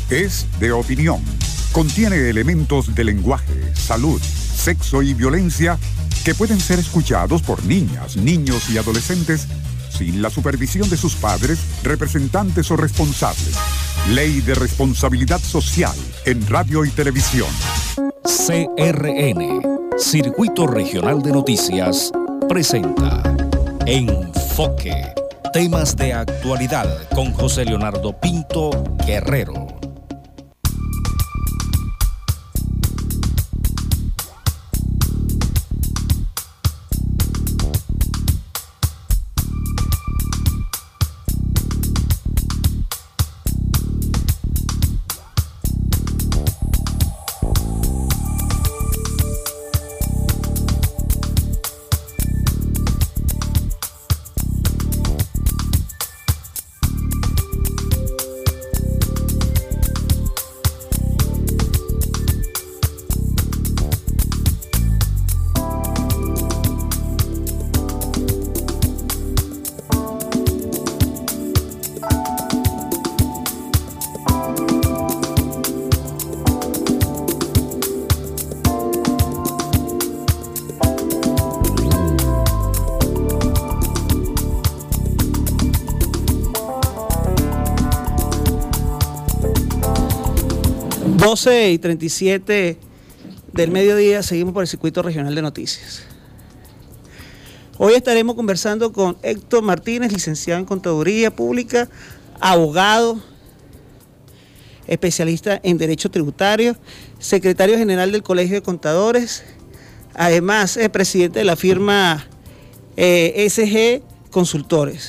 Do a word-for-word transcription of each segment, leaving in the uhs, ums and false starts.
Es de opinión. Contiene elementos de lenguaje, salud, sexo y violencia que pueden ser escuchados por niñas, niños y adolescentes sin la supervisión de sus padres, representantes o responsables. Ley de Responsabilidad Social en Radio y Televisión. C R N, Circuito Regional de Noticias, presenta Enfoque. Temas de actualidad con José Leonardo Pinto Guerrero. doce y treinta y siete del mediodía, seguimos por el Circuito Regional de Noticias. Hoy estaremos conversando con Héctor Martínez, licenciado en Contaduría Pública, abogado, especialista en Derecho Tributario, secretario general del Colegio de Contadores, además es presidente de la firma eh, S G Consultores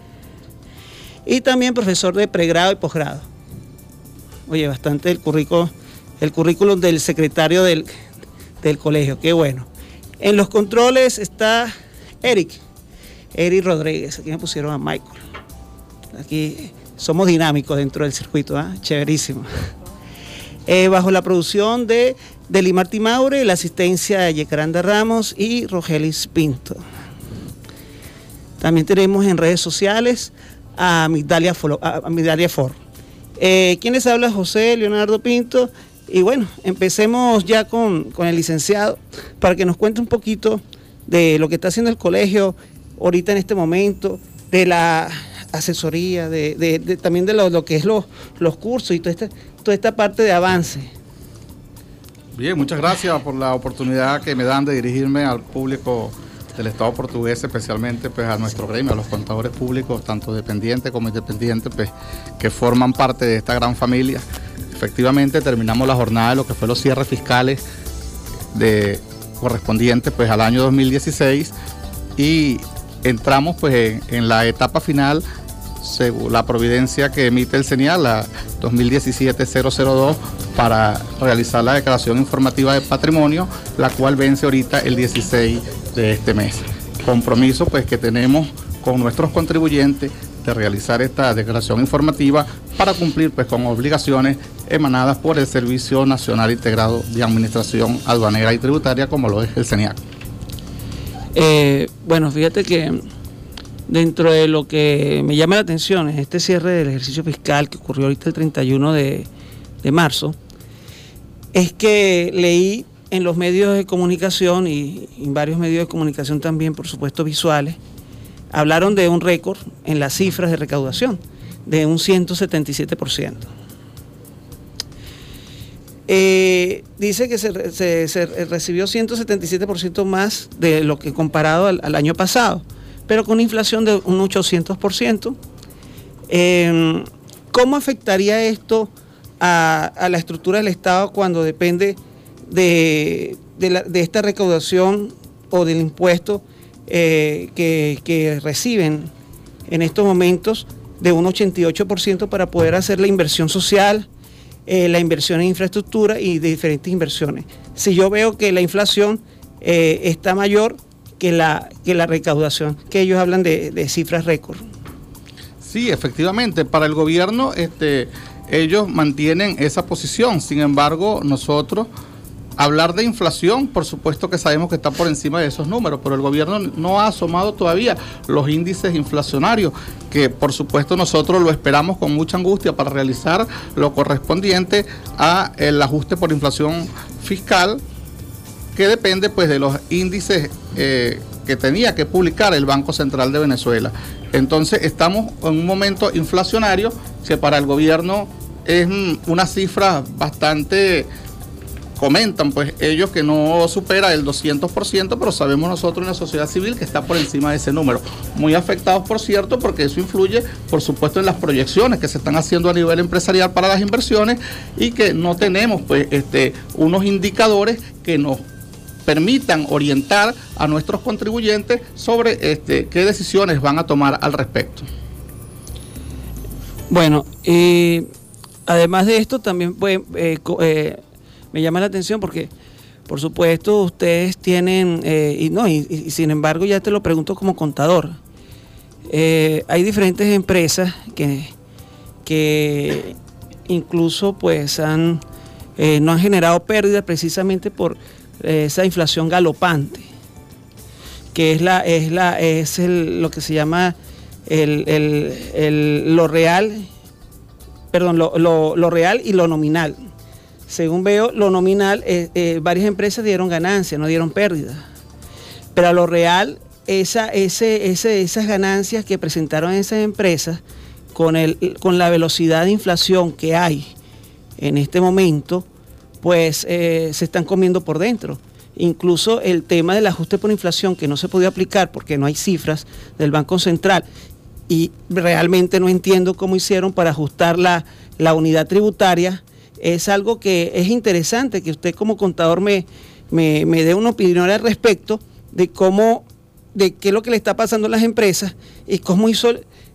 y también profesor de pregrado y posgrado. Oye, bastante el currículum, el currículum del secretario del, del colegio, qué bueno. En los controles está Eric, Eric Rodríguez, aquí me pusieron a Michael. Aquí somos dinámicos dentro del circuito, ¿eh? Chéverísimo. Eh, bajo la producción de Deli Martí Maure, la asistencia de Yecaranda Ramos y Rogelis Pinto. También tenemos en redes sociales a Migdalia, a, a Migdalia Ford. Eh, ¿Quién les habla? José Leonardo Pinto. Y bueno, empecemos ya con, con el licenciado para que nos cuente un poquito de lo que está haciendo el colegio ahorita en este momento, de la asesoría, de, de, de también de lo, lo que es lo, los cursos y toda esta, toda esta parte de avance. Bien, muchas gracias por la oportunidad que me dan de dirigirme al público del Estado portugués, especialmente pues a nuestro gremio, a los contadores públicos, tanto dependientes como independientes, pues que forman parte de esta gran familia. Efectivamente terminamos la jornada de lo que fue los cierres fiscales de, correspondientes pues al año dos mil dieciséis y entramos pues en, en la etapa final según la providencia que emite el CENIAL, la dos mil diecisiete cero cero dos, para realizar la declaración informativa de patrimonio, la cual vence ahorita el dieciséis de este mes. Compromiso pues que tenemos con nuestros contribuyentes de realizar esta declaración informativa para cumplir pues con obligaciones emanadas por el Servicio Nacional Integrado de Administración Aduanera y Tributaria, como lo es el CENIAC. Eh, bueno, fíjate que dentro de lo que me llama la atención es este cierre del ejercicio fiscal que ocurrió ahorita el treinta y uno de marzo, es que leí en los medios de comunicación y en varios medios de comunicación también, por supuesto visuales, hablaron de un récord en las cifras de recaudación, de un ciento setenta y siete por ciento. Eh, dice que se, se, se recibió ciento setenta y siete por ciento más de lo que comparado al, al año pasado, pero con una inflación de un ochocientos por ciento. Eh, ¿Cómo afectaría esto a, a la estructura del Estado cuando depende de, de, la, de esta recaudación o del impuesto eh, que, que reciben en estos momentos de un ochenta y ocho por ciento para poder hacer la inversión social, eh, la inversión en infraestructura y de diferentes inversiones? Si yo veo que la inflación eh, está mayor que la, que la recaudación, que ellos hablan de, de cifras récord. Sí, efectivamente, para el gobierno este, ellos mantienen esa posición. Sin embargo, nosotros hablar de inflación, por supuesto que sabemos que está por encima de esos números, pero el gobierno no ha asomado todavía los índices inflacionarios, que por supuesto nosotros lo esperamos con mucha angustia para realizar lo correspondiente a el ajuste por inflación fiscal, que depende pues de los índices eh, que tenía que publicar el Banco Central de Venezuela. Entonces estamos en un momento inflacionario que para el gobierno es una cifra bastante, comentan pues ellos que no supera el doscientos por ciento, pero sabemos nosotros en la sociedad civil que está por encima de ese número. Muy afectados, por cierto, porque eso influye, por supuesto, en las proyecciones que se están haciendo a nivel empresarial para las inversiones y que no tenemos pues este, unos indicadores que nos permitan orientar a nuestros contribuyentes sobre este, qué decisiones van a tomar al respecto. Bueno, eh, además de esto también pues, eh, eh, me llama la atención porque, por supuesto, ustedes tienen, eh, y no, y, y sin embargo ya te lo pregunto como contador, eh, hay diferentes empresas que, que incluso pues han, eh, no han generado pérdidas precisamente por esa inflación galopante, que es la es la es el, lo que se llama el, el, el lo real, perdón, lo, lo, lo real y lo nominal. Según veo, lo nominal, eh, eh, varias empresas dieron ganancias, no dieron pérdidas, pero a lo real, esa, ese, ese, esas ganancias que presentaron esas empresas con, el, con la velocidad de inflación que hay en este momento, pues eh, se están comiendo por dentro. Incluso el tema del ajuste por inflación, que no se podía aplicar porque no hay cifras del Banco Central, y realmente no entiendo cómo hicieron para ajustar la, la unidad tributaria, es algo que es interesante que usted como contador me, me, me dé una opinión al respecto de cómo, de qué es lo que le está pasando a las empresas y cómo hizo,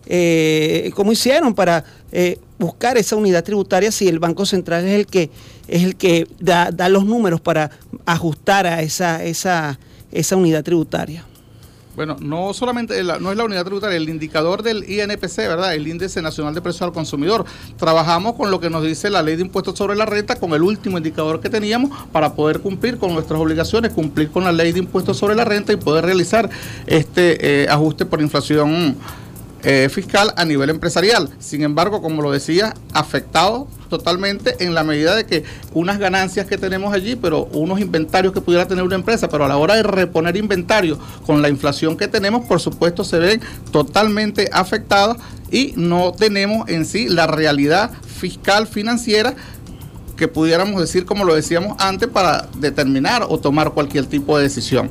eh, cómo hicieron para eh, buscar esa unidad tributaria si el Banco Central es el que es el que da, da los números para ajustar a esa, esa, esa unidad tributaria. Bueno, no solamente, la, no es la unidad tributaria, el indicador del I N P C, ¿verdad? El Índice Nacional de Precios al Consumidor. Trabajamos con lo que nos dice la Ley de Impuestos sobre la Renta, con el último indicador que teníamos para poder cumplir con nuestras obligaciones, cumplir con la Ley de Impuestos sobre la Renta y poder realizar este eh, ajuste por inflación eh, fiscal a nivel empresarial. Sin embargo, como lo decía, afectado totalmente en la medida de que unas ganancias que tenemos allí, pero unos inventarios que pudiera tener una empresa, pero a la hora de reponer inventario con la inflación que tenemos, por supuesto se ven totalmente afectados y no tenemos en sí la realidad fiscal financiera que pudiéramos decir, como lo decíamos antes, para determinar o tomar cualquier tipo de decisión.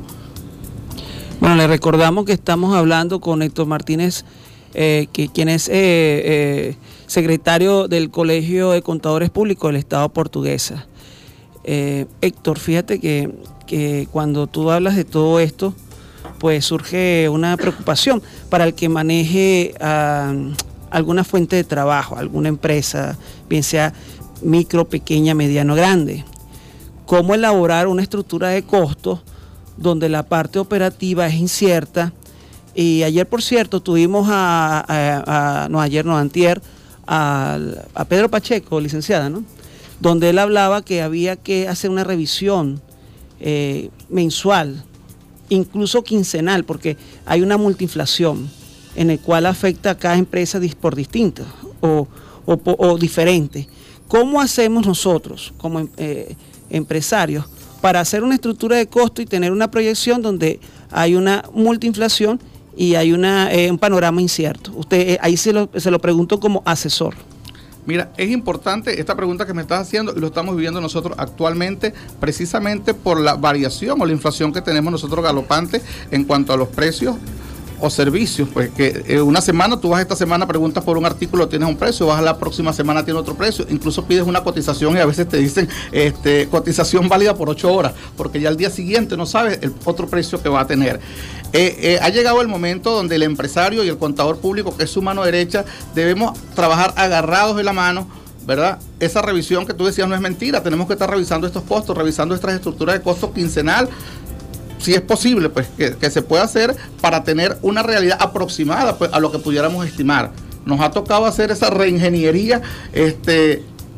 Bueno, le recordamos que estamos hablando con Héctor Martínez, eh, que, quien es eh, eh, secretario del Colegio de Contadores Públicos del Estado Portuguesa. Eh, Héctor, fíjate que, que cuando tú hablas de todo esto, pues surge una preocupación para el que maneje uh, alguna fuente de trabajo, alguna empresa, bien sea micro, pequeña, mediano, grande. ¿Cómo elaborar una estructura de costos donde la parte operativa es incierta? Y ayer, por cierto, tuvimos a, a, a no ayer, no antier, a, a Pedro Pacheco, licenciada, ¿no? Donde él hablaba que había que hacer una revisión eh, mensual, incluso quincenal, porque hay una multiinflación en el cual afecta a cada empresa por distinta o, o, o diferente. ¿Cómo hacemos nosotros como eh, empresarios para hacer una estructura de costo y tener una proyección donde hay una multiinflación y hay una, eh, un panorama incierto? Usted eh, ahí se lo, se lo pregunto como asesor. Mira, es importante esta pregunta que me estás haciendo y lo estamos viviendo nosotros actualmente precisamente por la variación o la inflación que tenemos nosotros galopante en cuanto a los precios o servicios, pues que eh, una semana, tú vas esta semana, preguntas por un artículo, tienes un precio, vas a la próxima semana, tiene otro precio, incluso pides una cotización y a veces te dicen este, cotización válida por ocho horas, porque ya al día siguiente no sabes el otro precio que va a tener. Eh, eh, ha llegado el momento donde el empresario y el contador público, que es su mano derecha, debemos trabajar agarrados de la mano, ¿verdad? Esa revisión que tú decías no es mentira, tenemos que estar revisando estos costos, revisando estas estructuras de costos quincenal, si es posible, pues, que, que se pueda hacer para tener una realidad aproximada pues, a lo que pudiéramos estimar. Nos ha tocado hacer esa reingeniería este,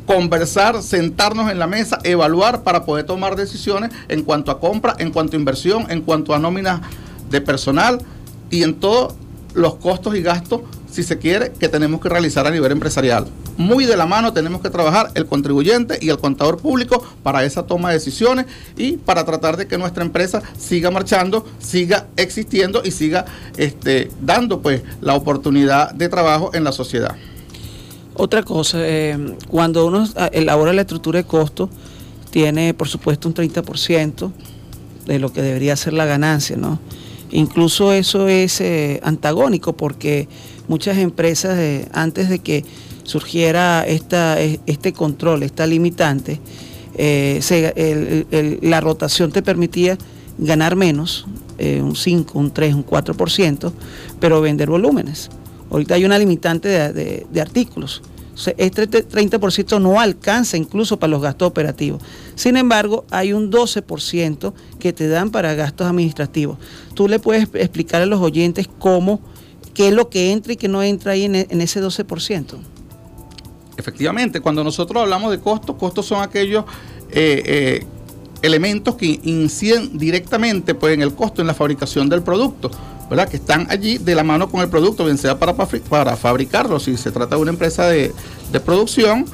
conversar, sentarnos en la mesa, evaluar para poder tomar decisiones en cuanto a compra, en cuanto a inversión, en cuanto a nóminas de personal y en todos los costos y gastos, si se quiere, que tenemos que realizar a nivel empresarial. Muy de la mano tenemos que trabajar el contribuyente y el contador público para esa toma de decisiones y para tratar de que nuestra empresa siga marchando, siga existiendo y siga este, dando pues la oportunidad de trabajo en la sociedad. Otra cosa, eh, cuando uno elabora la estructura de costo, tiene por supuesto un treinta por ciento de lo que debería ser la ganancia, ¿no? Incluso eso es eh, antagónico porque muchas empresas, eh, antes de que surgiera esta, este control, esta limitante, eh, se, el, el, la rotación te permitía ganar menos, eh, un cinco, un tres, un cuatro por ciento, pero vender volúmenes. Ahorita hay una limitante de, de, de artículos. O sea, este treinta por ciento no alcanza incluso para los gastos operativos. Sin embargo, hay un doce por ciento que te dan para gastos administrativos. Tú le puedes explicar a los oyentes cómo, qué es lo que entra y qué no entra ahí en, en ese doce por ciento. Efectivamente, cuando nosotros hablamos de costos, costos son aquellos eh, eh, elementos que inciden directamente pues, en el costo, en la fabricación del producto, ¿verdad? Que están allí de la mano con el producto, bien sea para, para fabricarlo, si se trata de una empresa de, de producción,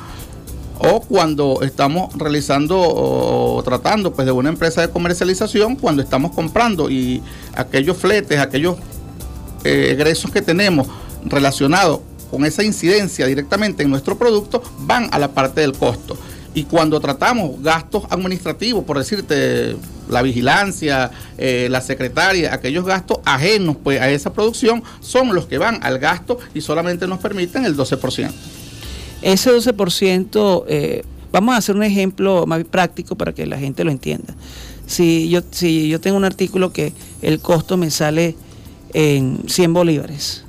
o cuando estamos realizando o tratando pues, de una empresa de comercialización, cuando estamos comprando y aquellos fletes, aquellos eh, egresos que tenemos relacionados con esa incidencia directamente en nuestro producto, van a la parte del costo. Y cuando tratamos gastos administrativos, por decirte, la vigilancia, eh, la secretaria, aquellos gastos ajenos pues, a esa producción, son los que van al gasto y solamente nos permiten el doce por ciento. Ese doce por ciento, eh, vamos a hacer un ejemplo más práctico para que la gente lo entienda. Si yo, si yo tengo un artículo que el costo me sale en cien bolívares,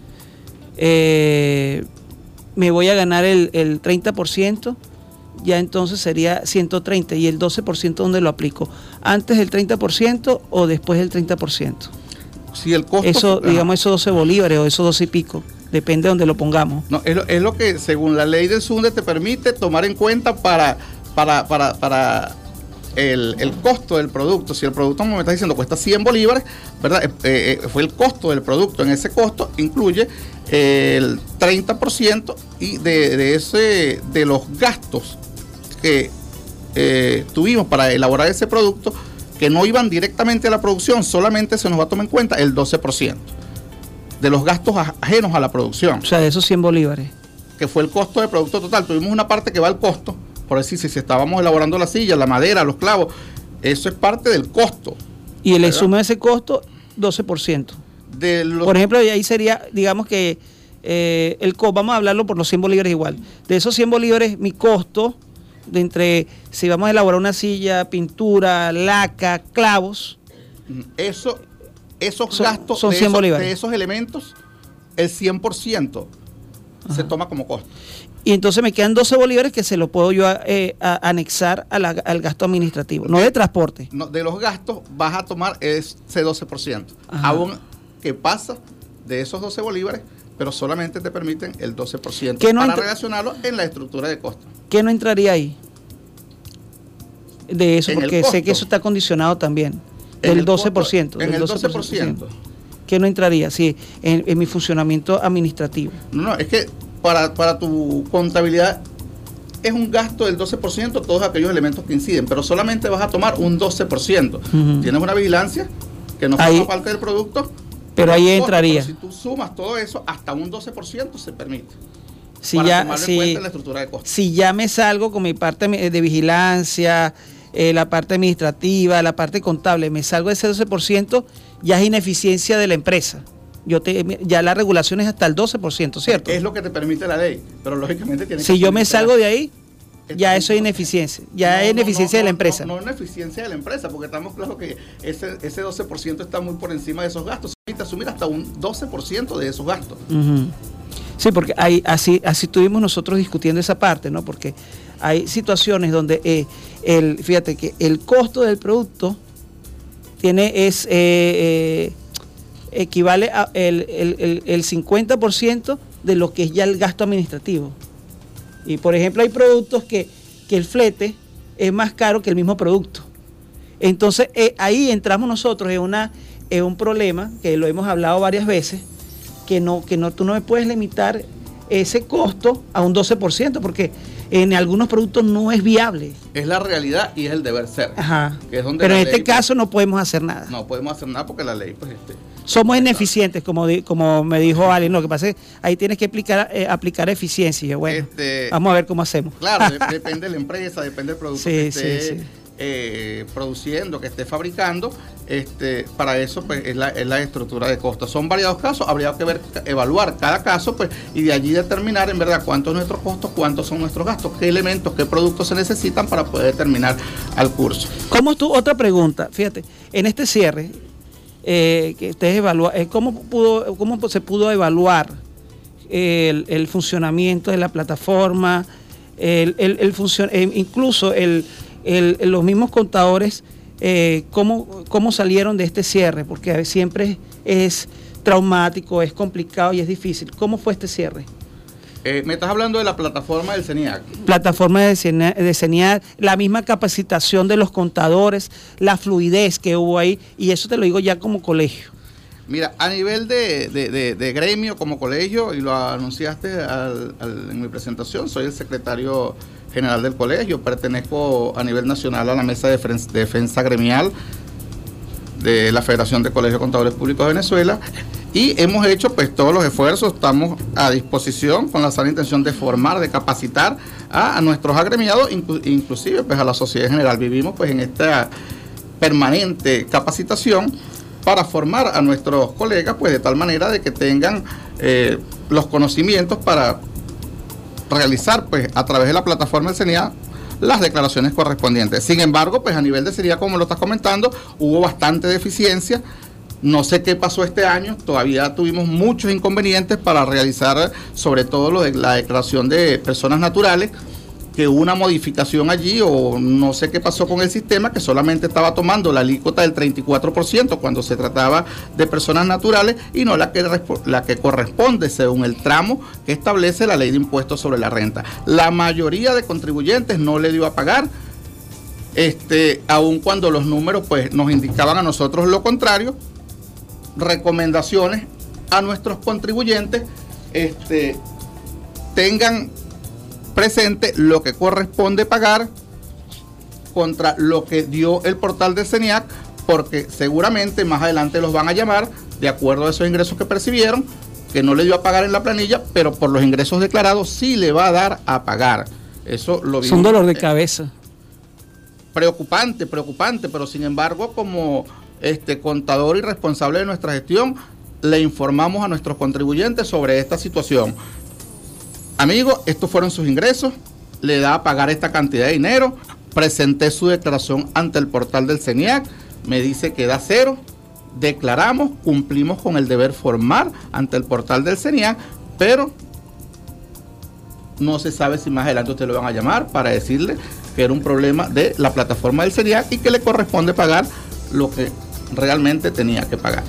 Eh, me voy a ganar el, el treinta por ciento, ya entonces sería ciento treinta, y el doce por ciento ¿dónde lo aplico? ¿Antes del treinta por ciento o después del treinta por ciento? Si el costo, eso, ajá, digamos, esos doce bolívares o esos doce y pico, depende de donde lo pongamos. No, es lo, es lo que según la ley del SUNDE te permite tomar en cuenta para, para, para, para el, el costo del producto. Si el producto, como me estás diciendo, cuesta cien bolívares, ¿verdad? Eh, eh, fue el costo del producto. En ese costo incluye el treinta por ciento y de, de ese de los gastos que eh, tuvimos para elaborar ese producto, que no iban directamente a la producción, solamente se nos va a tomar en cuenta el doce por ciento de los gastos ajenos a la producción. O sea, de esos cien bolívares. Que fue el costo del producto total. Tuvimos una parte que va al costo, por decir, si estábamos elaborando la silla, la madera, los clavos, eso es parte del costo. Y el suma de ese costo, doce por ciento. De los... Por ejemplo, ahí sería, digamos que eh, el costo, vamos a hablarlo por los cien bolívares igual. De esos cien bolívares, mi costo, de entre, si vamos a elaborar una silla, pintura, laca, clavos. Eso, esos son, gastos son de, cien esos, bolívares. de esos elementos, el cien por ciento se toma como costo. Y entonces me quedan doce bolívares que se lo puedo yo eh, a anexar a la, al gasto administrativo, no de transporte. No, de los gastos vas a tomar ese doce por ciento. Aún que pasa de esos doce bolívares, pero solamente te permiten el doce por ciento no para relacionarlo en la estructura de costo. ¿Qué no entraría ahí? De eso, en porque sé que eso está condicionado también. Del doce por ciento. En del el doce por ciento. ¿Qué no entraría? Sí, en, en mi funcionamiento administrativo. No, no, es que para, para tu contabilidad es un gasto del doce por ciento todos aquellos elementos que inciden, pero solamente vas a tomar un doce por ciento. Uh-huh. Tienes una vigilancia que no forma parte del producto. Pero ahí entraría. Pero si tú sumas todo eso, hasta un doce por ciento se permite. Si ya, si, en la estructura de costos. Si ya me salgo con mi parte de vigilancia, eh, la parte administrativa, la parte contable, me salgo de ese doce por ciento, ya es ineficiencia de la empresa. Yo te, ya la regulación es hasta el doce por ciento, ¿cierto? Es lo que te permite la ley, pero lógicamente tiene si que... Si yo me salgo de ahí, ya eso es ineficiencia, ya no, es ineficiencia no, no, de la empresa. No, no, no es ineficiencia de la empresa, porque estamos claros que ese, ese doce por ciento está muy por encima de esos gastos. Permite asumir hasta un doce por ciento de esos gastos. Uh-huh. Sí, porque hay, así, así estuvimos nosotros discutiendo esa parte, ¿no? Porque hay situaciones donde, eh, el, fíjate que el costo del producto tiene es eh, eh, equivale a el, el, el, el cincuenta por ciento de lo que es ya el gasto administrativo. Y por ejemplo hay productos que, que el flete es más caro que el mismo producto. Entonces eh, ahí entramos nosotros en, una, en un problema, que lo hemos hablado varias veces, que, no, que no, tú no me puedes limitar ese costo a un doce por ciento, porque en algunos productos no es viable. Es la realidad y es el deber ser. Ajá. Que es donde Pero en ley, este pues, caso no podemos hacer nada. No podemos hacer nada porque la ley, pues, este, somos ineficientes, como, di, como me dijo Ale. No, lo que pasa es que ahí tienes que aplicar, eh, aplicar eficiencia. Y yo, bueno, este, vamos a ver cómo hacemos. Claro, de, depende de la empresa, depende del producto sí, que esté sí, sí. Eh, produciendo, que esté fabricando. Este, para eso, pues, es la, es la estructura de costos. Son variados casos, habría que ver, evaluar cada caso, pues, y de allí determinar en verdad cuántos son nuestros costos, cuántos son nuestros gastos, qué elementos, qué productos se necesitan para poder determinar al curso. ¿Cómo tú? Otra pregunta, fíjate, en este cierre, eh, que ustedes evalúan, eh, ¿cómo pudo, cómo se pudo evaluar el, el funcionamiento de la plataforma, el, el, el funcion, eh, incluso el, el, los mismos contadores, eh, cómo, cómo salieron de este cierre? Porque siempre es traumático, es complicado y es difícil. ¿Cómo fue este cierre? Eh, me estás hablando de la plataforma del CENIAC. Plataforma de CENIAC, de CENIAC, la misma capacitación de los contadores, la fluidez que hubo ahí, y eso te lo digo ya como colegio. Mira, a nivel de, de, de, de gremio como colegio, y lo anunciaste al, al, en mi presentación, soy el secretario general del colegio, pertenezco a nivel nacional a la mesa de defensa, defensa gremial de la Federación de Colegios Contadores Públicos de Venezuela, y hemos hecho pues todos los esfuerzos, estamos a disposición con la sana intención de formar, de capacitar a, a nuestros agremiados, inclu, inclusive pues a la sociedad en general. Vivimos pues en esta permanente capacitación para formar a nuestros colegas pues de tal manera de que tengan eh, los conocimientos para realizar pues a través de la plataforma del CENIAC las declaraciones correspondientes. Sin embargo, pues a nivel de CENIAC, como lo estás comentando, hubo bastante deficiencia. No sé qué pasó este año, todavía tuvimos muchos inconvenientes para realizar sobre todo lo de la declaración de personas naturales, que hubo una modificación allí o no sé qué pasó con el sistema, que solamente estaba tomando la alícuota del treinta y cuatro por ciento cuando se trataba de personas naturales y no la que, la que corresponde según el tramo que establece la ley de impuestos sobre la renta. La mayoría de contribuyentes no le dio a pagar, este, aun cuando los números pues nos indicaban a nosotros lo contrario. Recomendaciones a nuestros contribuyentes, este, tengan presente lo que corresponde pagar contra lo que dio el portal de CENIAC, porque seguramente más adelante los van a llamar de acuerdo a esos ingresos que percibieron, que no le dio a pagar en la planilla, pero por los ingresos declarados sí le va a dar a pagar. Eso lo vimos. Es un dolor de cabeza. Preocupante, preocupante, pero sin embargo, como este contador y responsable de nuestra gestión, le informamos a nuestros contribuyentes sobre esta situación. Amigo, estos fueron sus ingresos, le da a pagar esta cantidad de dinero, presenté su declaración ante el portal del CENIAC, me dice que da cero, declaramos, cumplimos con el deber formal ante el portal del CENIAC, pero no se sabe si más adelante usted lo van a llamar para decirle que era un problema de la plataforma del CENIAC y que le corresponde pagar lo que realmente tenía que pagar.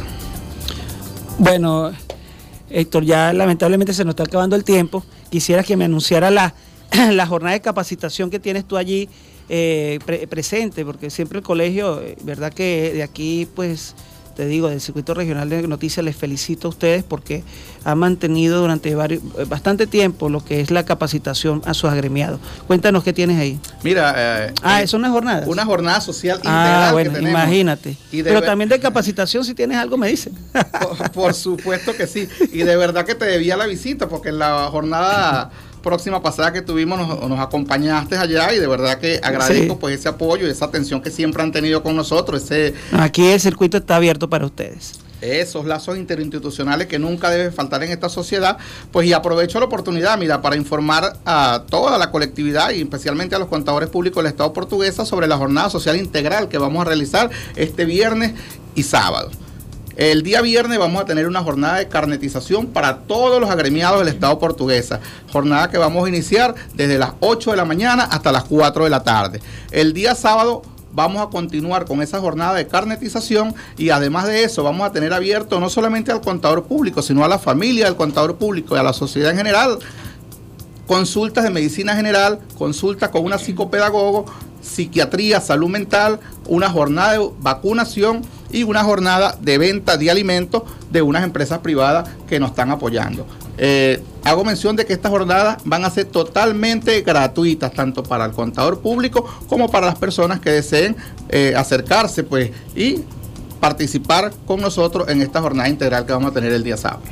Bueno, Héctor, ya lamentablemente se nos está acabando el tiempo. Quisiera que me anunciara la, la jornada de capacitación que tienes tú allí eh, pre presente, porque siempre el colegio, verdad que de aquí, pues, te digo, del Circuito Regional de Noticias, les felicito a ustedes porque han mantenido durante varios, bastante tiempo lo que es la capacitación a sus agremiados. Cuéntanos qué tienes ahí. Mira, eh, ah, ¿es una jornada? Una jornada social integral. Ah, bueno, que tenemos. Imagínate. Y Pero también de capacitación, si tienes algo, me dicen. Por, por supuesto que sí. Y de verdad que te debía la visita, porque en la jornada próxima pasada que tuvimos nos, nos acompañaste allá y de verdad que agradezco sí. pues ese apoyo y esa atención que siempre han tenido con nosotros. Ese, Aquí el circuito está abierto para ustedes. Esos lazos interinstitucionales que nunca deben faltar en esta sociedad, pues y aprovecho la oportunidad, mira, para informar a toda la colectividad y especialmente a los contadores públicos del Estado portuguesa sobre la jornada social integral que vamos a realizar este viernes y sábado. El día viernes vamos a tener una jornada de carnetización para todos los agremiados del Estado portuguesa. Jornada que vamos a iniciar desde las ocho de la mañana hasta las cuatro de la tarde. El día sábado vamos a continuar con esa jornada de carnetización y además de eso vamos a tener abierto no solamente al contador público, sino a la familia del contador público y a la sociedad en general, consultas de medicina general, consultas con una psicopedagogo, psiquiatría, salud mental, una jornada de vacunación y una jornada de venta de alimentos de unas empresas privadas que nos están apoyando. Eh, hago mención de que estas jornadas van a ser totalmente gratuitas, tanto para el contador público como para las personas que deseen eh, acercarse pues, y participar con nosotros en esta jornada integral que vamos a tener el día sábado.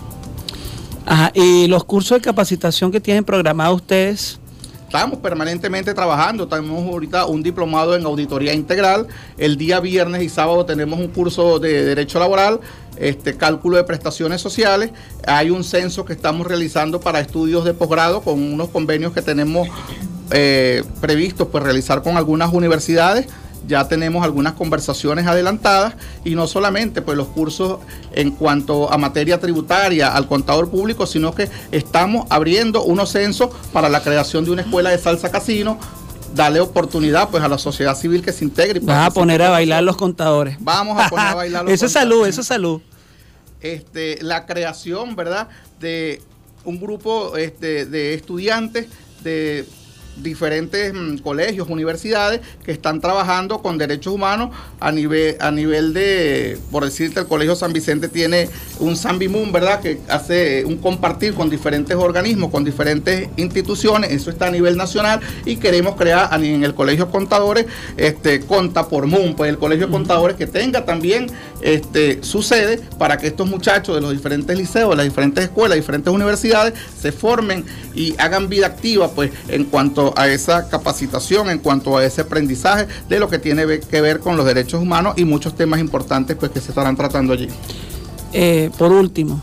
Ajá, y los cursos de capacitación que tienen programados ustedes. Estamos permanentemente trabajando, tenemos ahorita un diplomado en auditoría integral, el día viernes y sábado tenemos un curso de derecho laboral, este cálculo de prestaciones sociales, hay un censo que estamos realizando para estudios de posgrado con unos convenios que tenemos eh, previstos pues realizar con algunas universidades. Ya tenemos algunas conversaciones adelantadas y no solamente pues los cursos en cuanto a materia tributaria al contador público, sino que estamos abriendo unos censos para la creación de una escuela de salsa casino, darle oportunidad pues a la sociedad civil que se integre. Vas a poner a bailar los contadores. Vamos a poner a bailar los eso es salud, eso es salud. Este, la creación, ¿verdad?, de un grupo este, de estudiantes de diferentes mmm, colegios, universidades que están trabajando con derechos humanos a nivel a nivel de, por decirte, el Colegio San Vicente tiene un Sanbimun, ¿verdad?, que hace un compartir con diferentes organismos, con diferentes instituciones, eso está a nivel nacional y queremos crear en el Colegio de Contadores este Conta por Mun, pues el Colegio de Contadores que tenga también este su sede para que estos muchachos de los diferentes liceos, de las diferentes escuelas, diferentes universidades se formen y hagan vida activa pues en cuanto a esa capacitación, en cuanto a ese aprendizaje de lo que tiene que ver con los derechos humanos y muchos temas importantes pues que se estarán tratando allí. Eh, por último,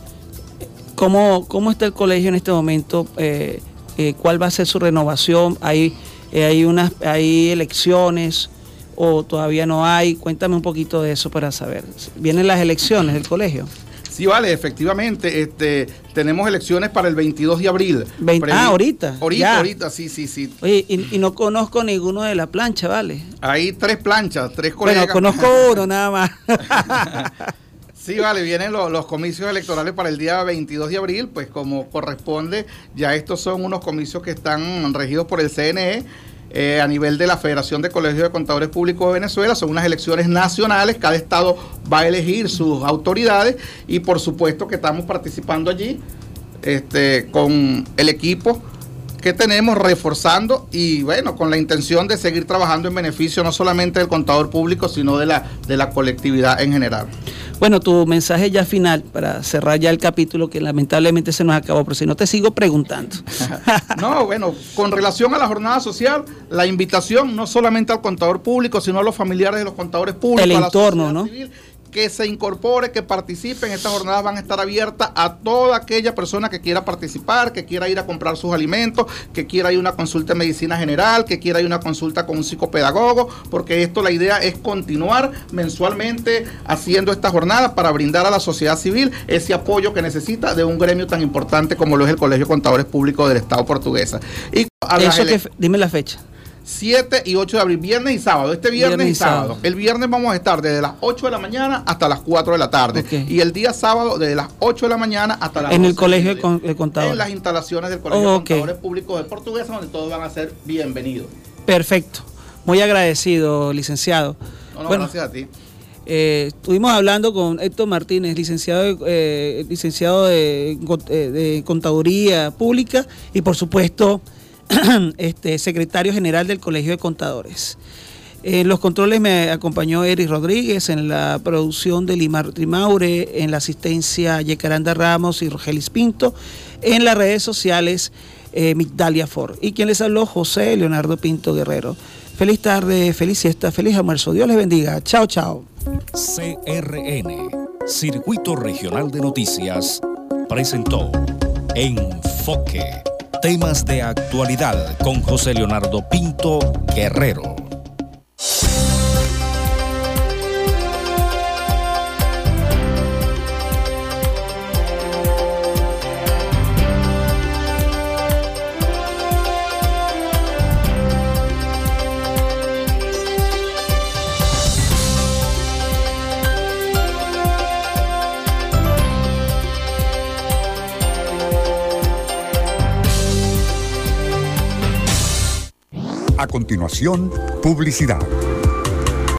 ¿cómo, ¿cómo está el colegio en este momento? Eh, eh, ¿Cuál va a ser su renovación? ¿Hay, eh, hay, unas, hay elecciones o todavía no hay? Cuéntame un poquito de eso para saber. ¿Vienen las elecciones del colegio? Sí, vale, efectivamente, este, tenemos elecciones para el veintidós de abril. veinte, ah, ahorita. Ahorita, ya. ahorita, sí, sí, sí. Oye, y, y no conozco ninguno de la plancha, ¿vale? Hay tres planchas, tres colegas. Bueno, conozco uno nada más. Sí, vale, vienen los, los comicios electorales para el día veintidós de abril, pues como corresponde, ya estos son unos comicios que están regidos por el C N E. Eh, a nivel de la Federación de Colegios de Contadores Públicos de Venezuela, son unas elecciones nacionales, cada estado va a elegir sus autoridades y por supuesto que estamos participando allí este, con el equipo que tenemos, reforzando y bueno, con la intención de seguir trabajando en beneficio no solamente del contador público, sino de la, de la colectividad en general. Bueno, tu mensaje ya final, para cerrar ya el capítulo que lamentablemente se nos acabó, pero si no te sigo preguntando. No, bueno, con relación a la jornada social, la invitación no solamente al contador público, sino a los familiares de los contadores públicos, el a la entorno, ¿no? Civil, que se incorpore, que participen. Estas jornadas van a estar abiertas a toda aquella persona que quiera participar, que quiera ir a comprar sus alimentos, que quiera ir a una consulta de medicina general, que quiera ir a una consulta con un psicopedagogo, porque esto, la idea es continuar mensualmente haciendo esta jornada para brindar a la sociedad civil ese apoyo que necesita de un gremio tan importante como lo es el Colegio de Contadores Públicos del Estado Portuguesa. Y a Eso que, dime la fecha. siete y ocho de abril, viernes y sábado, este viernes, viernes y sábado. sábado. El viernes vamos a estar desde las ocho de la mañana hasta las cuatro de la tarde. Okay. Y el día sábado desde las ocho de la mañana hasta las en el Colegio de, Con de Contadores. En las instalaciones del Colegio oh, okay. de Contadores Públicos de Portuguesa, donde todos van a ser bienvenidos. Perfecto. Muy agradecido, licenciado. No, no, bueno, gracias a ti. Eh, estuvimos hablando con Héctor Martínez, licenciado, eh, licenciado de, de Contaduría Pública y por supuesto este secretario general del Colegio de Contadores. En los controles me acompañó Eric Rodríguez, en la producción de Limar Trimaure, en la asistencia Yecaranda Ramos y Rogelis Pinto, en las redes sociales eh, Migdalia Ford. Y quien les habló, José Leonardo Pinto Guerrero. Feliz tarde, feliz siesta, feliz almuerzo. Dios les bendiga. Chao, chao. C R N, Circuito Regional de Noticias, presentó Enfoque. Temas de actualidad con José Leonardo Pinto Guerrero. A continuación, publicidad.